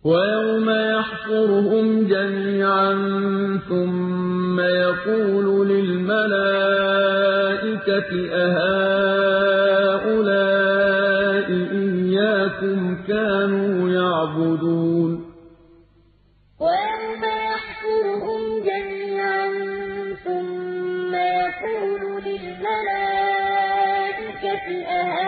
وَيَوْمَ يَحْشُرُهُمْ جَمِيعًا ثُمَّ يَقُولُ لِلْمَلَائِكَةِ أَهَٰؤُلَاءِ إِيَّاكُمْ كَانُوا يَعْبُدُونَ وَيَوْمَ يَحْشُرُهُمْ جَمِيعًا ثُمَّ يَقُولُ لِلْمَلَائِكَةِ